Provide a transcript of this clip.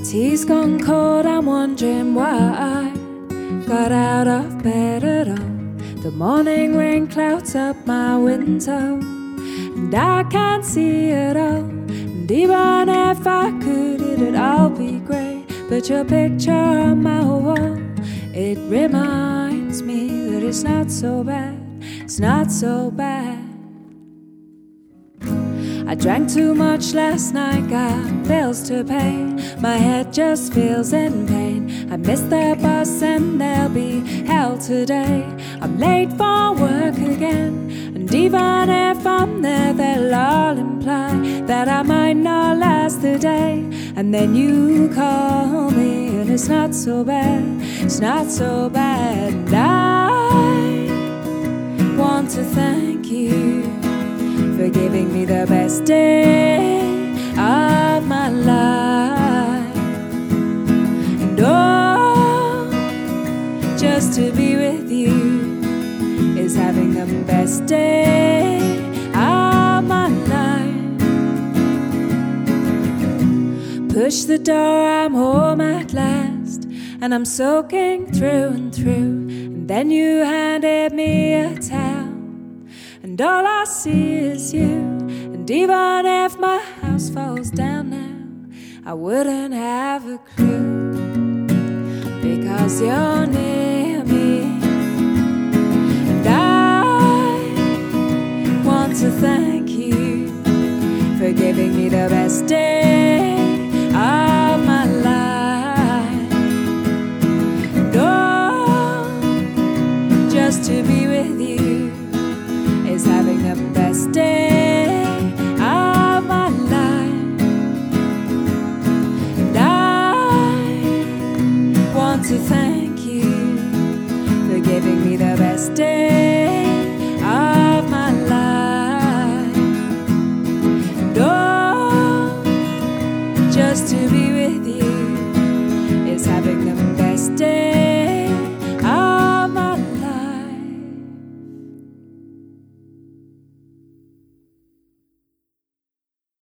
Tea's gone cold, I'm wondering why I got out of bed at all. The morning rain clouds up my window, and I can't see it all. And even if I could, it'd all be great. But your picture on my wall, it reminds me that it's not so bad, it's not so bad. I drank too much last night, got bills to pay. My head just feels in pain. I missed the bus and there'll be hell today. I'm late for work again, and even if I'm there, they'll all imply that I might not last the day. And then you call me and it's not so bad, it's not so bad. And I want to thank you for giving me the best day of my life. And oh, just to be with you is having the best day of my life. Push the door, I'm home at last, and I'm soaking through and through. And then you handed me a towel, and all I see is you. And even if my house falls down now, I wouldn't have a clue, because you're near me. And I want to thank you for giving me the best day of my life. And oh, just to be with you is having the best day of my life. And I want to thank you for giving me the best day